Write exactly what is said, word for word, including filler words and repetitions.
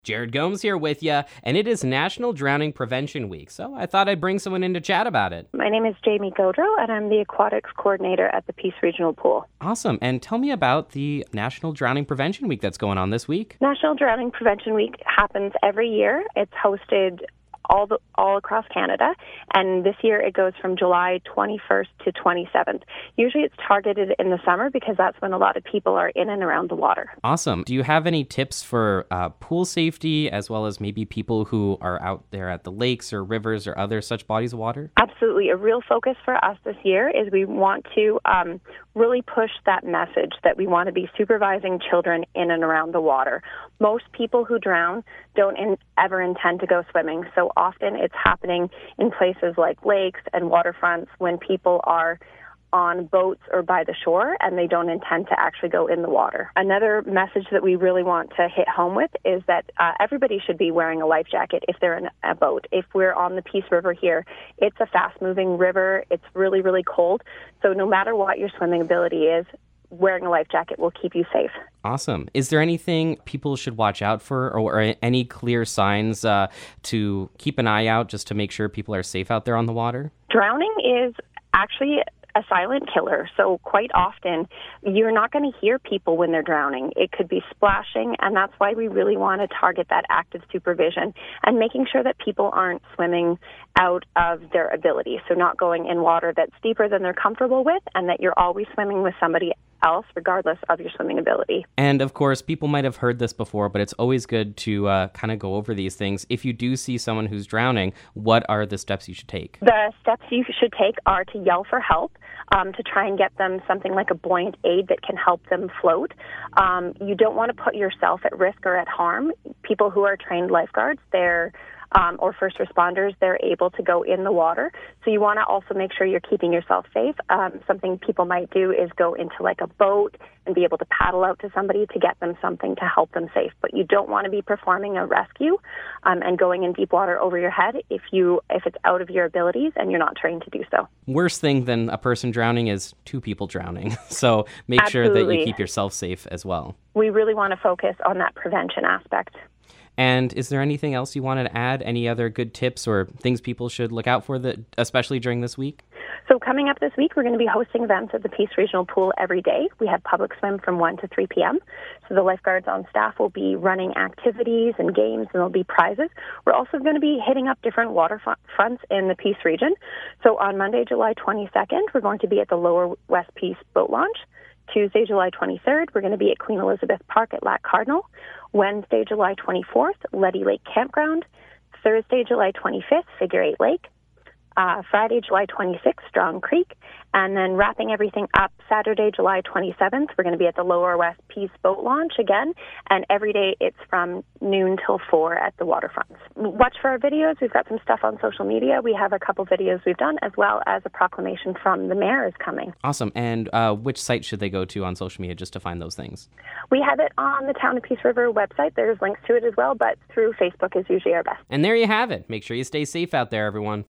Jared Gomes here with you, and it is National Drowning Prevention Week, so I thought I'd bring someone in to chat about it. My name is Jamie Gaudreau, and I'm the aquatics coordinator at the Peace Regional Pool. Awesome, and tell me about the National Drowning Prevention Week that's going on this week. National Drowning Prevention Week happens every year. It's hosted all the, all across Canada, and this year it goes from July twenty-first to twenty-seventh. Usually it's targeted in the summer because that's when a lot of people are in and around the water. Awesome. Do you have any tips for uh, pool safety, as well as maybe people who are out there at the lakes or rivers or other such bodies of water? Absolutely. A real focus for us this year is we want to um, really push that message that we want to be supervising children in and around the water. Most people who drown don't in, ever intend to go swimming, so often it's happening in places like lakes and waterfronts when people are on boats or by the shore and they don't intend to actually go in the water. Another message that we really want to hit home with is that uh, everybody should be wearing a life jacket if they're in a boat. If we're on the Peace River here, it's a fast-moving river. It's really, really cold. So no matter what your swimming ability is, wearing a life jacket will keep you safe. Awesome. Is there anything people should watch out for, or, or any clear signs uh, to keep an eye out just to make sure people are safe out there on the water? Drowning is actually a silent killer. So quite often, you're not going to hear people when they're drowning. It could be splashing, and that's why we really want to target that active supervision and making sure that people aren't swimming out of their ability. So not going in water that's deeper than they're comfortable with, and that you're always swimming with somebody else, regardless of your swimming ability. And of course, people might have heard this before, but it's always good to uh, kind of go over these things. If you do see someone who's drowning, what are the steps you should take? The steps you should take are to yell for help, um, to try and get them something like a buoyant aid that can help them float. Um, you don't want to put yourself at risk or at harm. People who are trained lifeguards, they're Um, or first responders, they're able to go in the water. So you want to also make sure you're keeping yourself safe. Um, something people might do is go into like a boat and be able to paddle out to somebody to get them something to help them safe. But you don't want to be performing a rescue um, and going in deep water over your head if you if it's out of your abilities and you're not trained to do so. Worst thing than a person drowning is two people drowning. So make Absolutely. sure that you keep yourself safe as well. We really want to focus on that prevention aspect. And is there anything else you wanted to add? Any other good tips or things people should look out for, that, especially during this week? So coming up this week, we're going to be hosting events at the Peace Regional Pool every day. We have public swim from one to three p.m. So the lifeguards on staff will be running activities and games, and there'll be prizes. We're also going to be hitting up different waterfronts in the Peace region. So on Monday, July twenty-second, we're going to be at the Lower West Peace Boat Launch. Tuesday, July twenty-third, we're going to be at Queen Elizabeth Park at Lac Cardinal. Wednesday, July twenty-fourth, Letty Lake Campground. Thursday, July twenty-fifth, Figure Eight Lake. Uh, Friday, July twenty-sixth, Strong Creek. And then wrapping everything up, Saturday, July twenty-seventh, we're going to be at the Lower West Peace Boat Launch again. And every day it's from noon till four at the waterfronts. Watch for our videos. We've got some stuff on social media. We have a couple videos we've done, as well as a proclamation from the mayor is coming. Awesome. And uh, which site should they go to on social media just to find those things? We have it on the Town of Peace River website. There's links to it as well, but through Facebook is usually our best. And there you have it. Make sure you stay safe out there, everyone.